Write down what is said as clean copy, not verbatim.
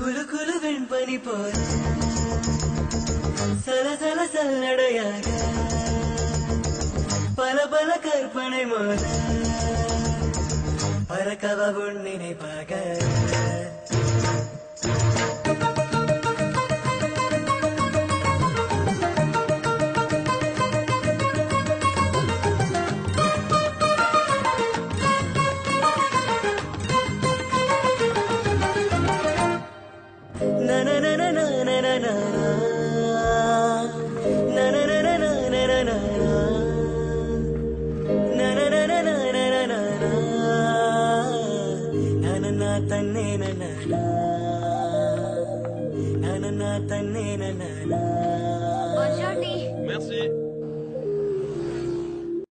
குலு குலு வெண்பனி போல சலசல சல்லடையாக பல பல கற்பனை மோத பறக்கவ உன் நினைப்பாக